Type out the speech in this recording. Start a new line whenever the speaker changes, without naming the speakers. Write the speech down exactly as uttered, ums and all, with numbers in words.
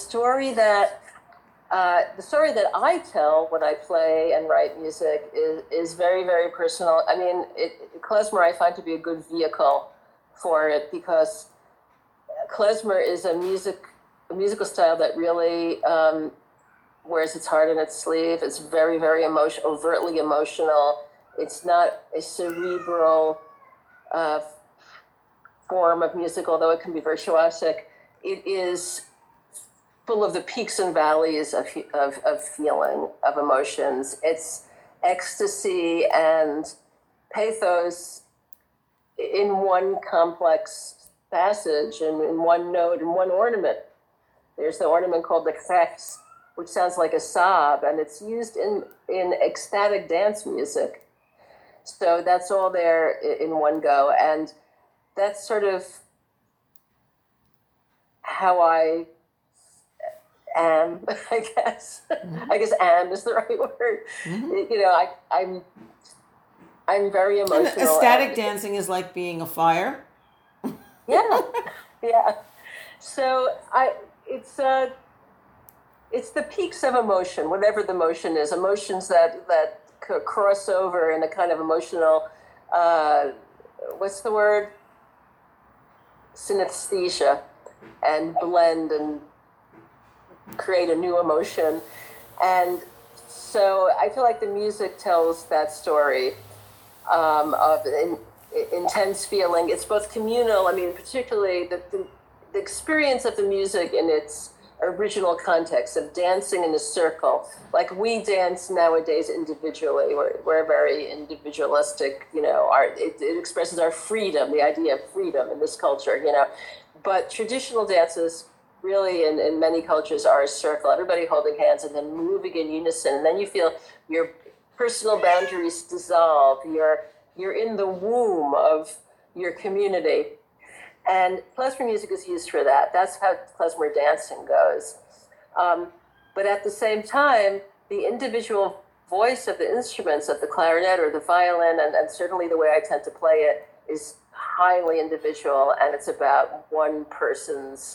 story that uh, the story that I tell when I play and write music is, is very, very personal. I mean, it, klezmer I find to be a good vehicle for it because klezmer is a music a musical style that really um, wears its heart in its sleeve. It's very, very emotional, overtly emotional. It's not a cerebral uh, form of music, although it can be virtuosic. It is full of the peaks and valleys of, of, of feeling, of emotions. It's ecstasy and pathos in one complex passage and in one note and one ornament. There's the ornament called the kfex, which sounds like a sob, and it's used in, in ecstatic dance music. So that's all there in one go. And that's sort of how I am, I guess. Mm-hmm. I guess am is the right word. Mm-hmm. You know, I, I'm I'm very emotional.
And ecstatic dancing is like being a fire.
Yeah, yeah. So I, it's uh, it's the peaks of emotion, whatever the emotion is, emotions that that cross over in a kind of emotional, uh, what's the word? Synesthesia, and blend and create a new emotion. And so I feel like the music tells that story um, of in, intense feeling. It's both communal, I mean, particularly the, the, the experience of the music in its original context of dancing in a circle. Like we dance nowadays individually. We're, we're very individualistic, you know, our, it, it expresses our freedom, the idea of freedom in this culture, you know. But traditional dances really in, in many cultures are a circle, everybody holding hands and then moving in unison. And then you feel your personal boundaries dissolve. You're, you're in the womb of your community. And klezmer music is used for that. That's how klezmer dancing goes. Um, but at the same time, the individual voice of the instruments, of the clarinet or the violin, and, and certainly the way I tend to play it, is highly individual, and it's about one person's